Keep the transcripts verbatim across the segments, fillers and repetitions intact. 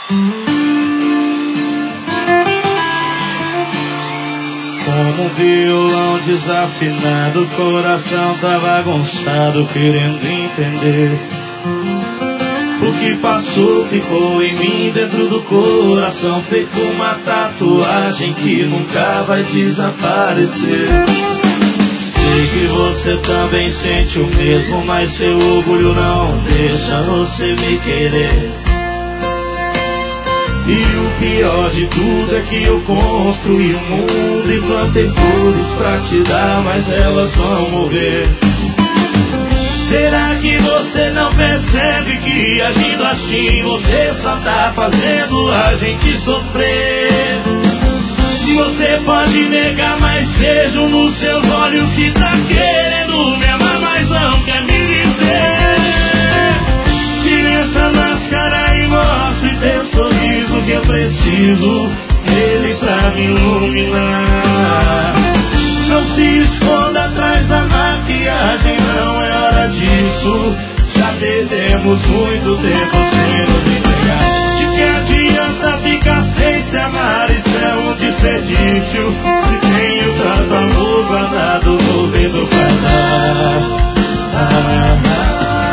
Como um violão desafinado, o coração tá bagunçado, querendo entender. O que passou ficou em mim, dentro do coração, feito uma tatuagem que nunca vai desaparecer. Sei que você também sente o mesmo, mas seu orgulho não deixa você me querer. E o pior de tudo é que eu construí um mundo e plantei flores pra te dar, mas elas vão morrer. Será que você não percebe que agindo assim você só tá fazendo a gente sofrer? Você pode negar, mas vejo nos seus olhos que tá querendo me amar, mas não quer me dizer. Tire essa máscara e mostre teu sorriso, que eu preciso dele pra me iluminar. Não se esconda atrás da maquiagem, não é hora disso. Já perdemos muito tempo sem nos entregar. De que adianta ficar sem se amar? Isso é um desperdício. Se tenho tanto amor guardado, vou vendo pra dar. Ah, ah, ah.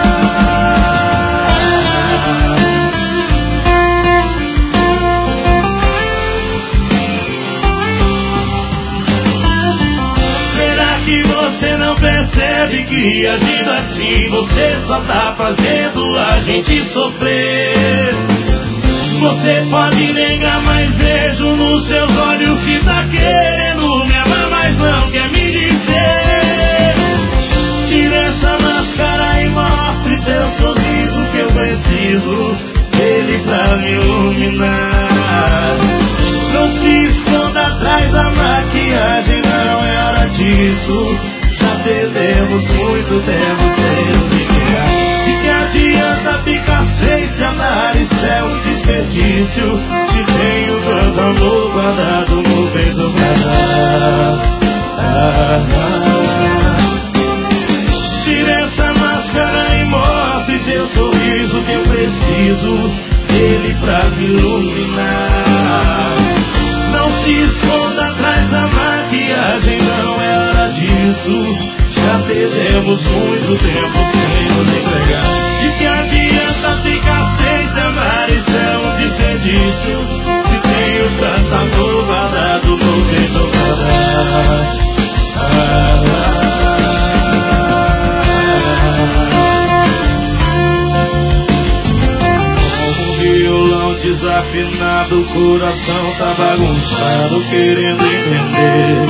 Você não percebe que agindo assim você só tá fazendo a gente sofrer? Você pode negar, mas vejo nos seus olhos que tá querendo me amar, mas não quer me dizer. Tire essa máscara e mostre teu sorriso, que eu preciso dele pra me iluminar. Não se esconda atrás da maquiagem, não é hora disso. Já perdemos muito tempo sem nos entregar. De que adianta ficar sem se amar? Isso é um desperdício. Se tenho tanto amor guardado no peito pra dar. Ah, ah. Tire essa máscara e mostre teu sorriso, que eu preciso dele pra me iluminar. Não se esconda atrás da maquiagem, não é hora disso. Já perdemos muito tempo sem nos entregar. De que adianta ficar sem se amar? Isso é um desperdício. Se tenho tanto amor guardado no peito pra dar. Ah, ah, desafinado, o coração tá bagunçado, querendo entender.